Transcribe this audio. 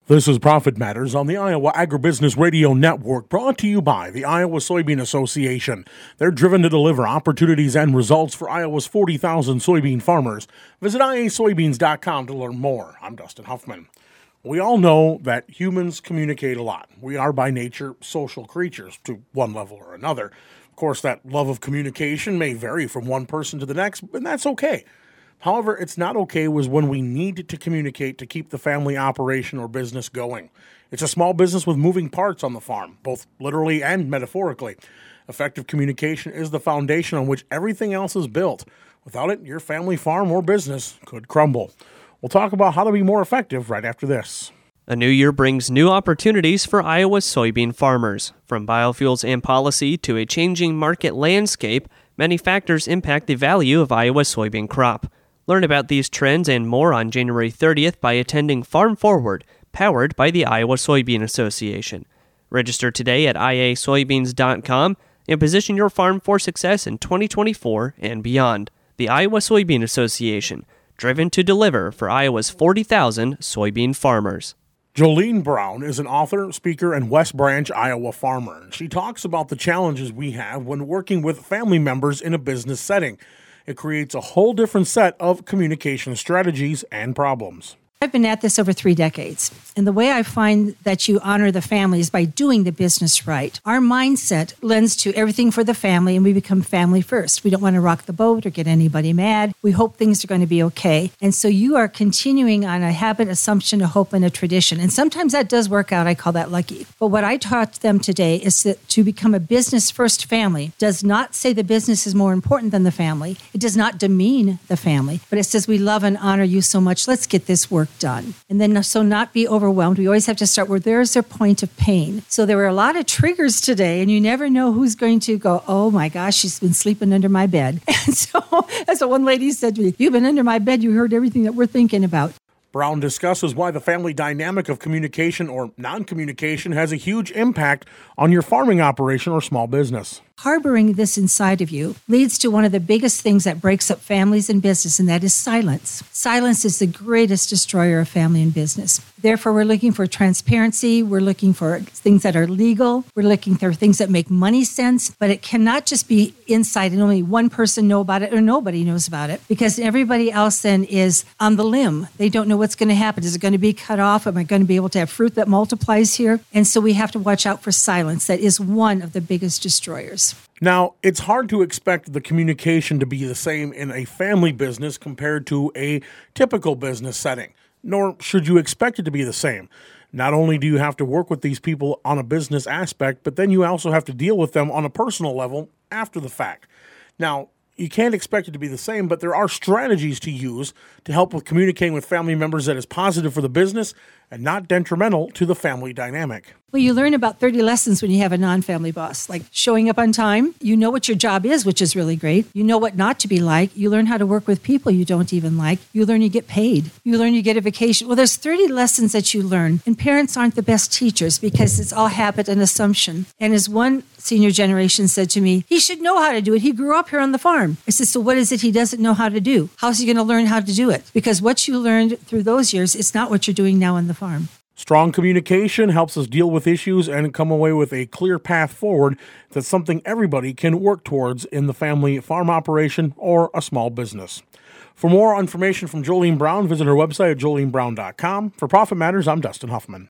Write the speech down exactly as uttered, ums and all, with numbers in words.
This is Profit Matters on the Iowa Agribusiness Radio Network, brought to you by the Iowa Soybean Association. They're driven to deliver opportunities and results for Iowa's forty thousand soybean farmers. Visit I A soybeans dot com to learn more. I'm Dustin Huffman. We all know that humans communicate a lot. We are by nature social creatures to one level or another. Of course, that love of communication may vary from one person to the next, and that's okay. However, it's not okay was when we need to communicate to keep the family operation or business going. It's a small business with moving parts on the farm, both literally and metaphorically. Effective communication is the foundation on which everything else is built. Without it, your family farm or business could crumble. We'll talk about how to be more effective right after this. A new year brings new opportunities for Iowa's soybean farmers. From biofuels and policy to a changing market landscape, many factors impact the value of Iowa's soybean crop. Learn about these trends and more on January thirtieth by attending Farm Forward, powered by the Iowa Soybean Association. Register today at I A soybeans dot com and position your farm for success in twenty twenty-four and beyond. The Iowa Soybean Association, driven to deliver for Iowa's forty thousand soybean farmers. Jolene Brown is an author, speaker, and West Branch, Iowa farmer. She talks about the challenges we have when working with family members in a business setting. It creates a whole different set of communication strategies and problems. I've been at this over three decades, and the way I find that you honor the family is by doing the business right. Our mindset lends to everything for the family, and we become family first. We don't want to rock the boat or get anybody mad. We hope things are going to be okay. And so you are continuing on a habit, assumption, a hope, and a tradition. And sometimes that does work out. I call that lucky. But what I taught them today is that to become a business-first family does not say the business is more important than the family. It does not demean the family, but it says we love and honor you so much. Let's get this work done. And then so not be overwhelmed. We always have to start where there's their point of pain. So there were a lot of triggers today, and you never know who's going to go, oh my gosh, she's been sleeping under my bed. And so as one lady said to me, you've been under my bed, you heard everything that we're thinking about. Brown discusses why the family dynamic of communication or non-communication has a huge impact on your farming operation or small business. Harboring this inside of you leads to one of the biggest things that breaks up families and business, and that is silence. Silence is the greatest destroyer of family and business. Therefore, we're looking for transparency. We're looking for things that are legal. We're looking for things that make money sense, but it cannot just be inside and only one person know about it or nobody knows about it, because everybody else then is on the limb. They don't know what's going to happen. Is it going to be cut off? Am I going to be able to have fruit that multiplies here? And so we have to watch out for silence. That is one of the biggest destroyers. Now, it's hard to expect the communication to be the same in a family business compared to a typical business setting, nor should you expect it to be the same. Not only do you have to work with these people on a business aspect, but then you also have to deal with them on a personal level after the fact. Now, you can't expect it to be the same, but there are strategies to use to help with communicating with family members that is positive for the business and not detrimental to the family dynamic. Well, you learn about thirty lessons when you have a non-family boss, like showing up on time. You know what your job is, which is really great. You know what not to be like. You learn how to work with people you don't even like. You learn you get paid. You learn you get a vacation. Well, there's thirty lessons that you learn, and parents aren't the best teachers because it's all habit and assumption. And as one senior generation said to me, he should know how to do it. He grew up here on the farm. I said, so what is it he doesn't know how to do? How's he going to learn how to do it? Because what you learned through those years is not what you're doing now on the farm. Strong communication helps us deal with issues and come away with a clear path forward. That's something everybody can work towards in the family farm operation or a small business. For more information from Jolene Brown, visit her website at jolene brown dot com. For Profit Matters, I'm Dustin Huffman.